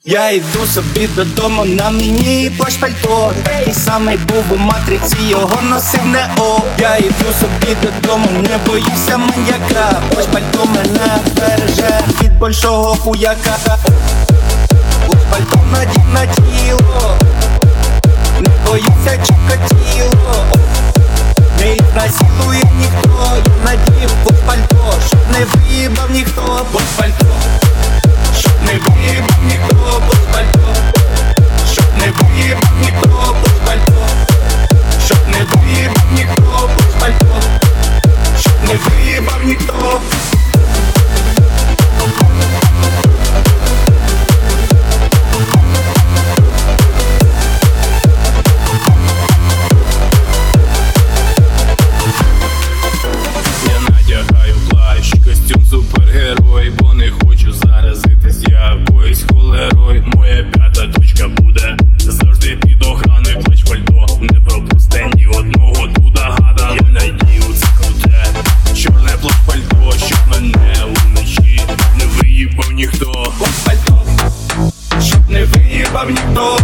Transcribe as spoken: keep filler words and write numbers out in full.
Я йду собі додому, на мені плащ пальто. Такий самий був у матриці, його носив Нео. Я йду собі додому, не боюся маньяка. Плащ пальто мене береже від большого хуяка. Плащ пальто надів на тіло, не боюся Чикатіло. Не насилує ніхто, я надів плащ пальто, щоб не виїбав ніхто. Плащ пальто, щоб не виїбав ніхто. Плащ пальто, щоб не виїбав ніхто. Плащ пальто, щоб не виїбав ніхто. Плащ пальто, щоб не виїбав ніхто. Костюм супергерой, бо не хочу заразитись якоюсь холерою. Моя п'ята точка буде завжди під охраною. Плащ пальто не пропусте ні одного туда гада. Я надію це круте чорне плащ пальто, щоб мене уночі не виїбав ніхто. Плащ пальто, щоб не виїбав ніхто.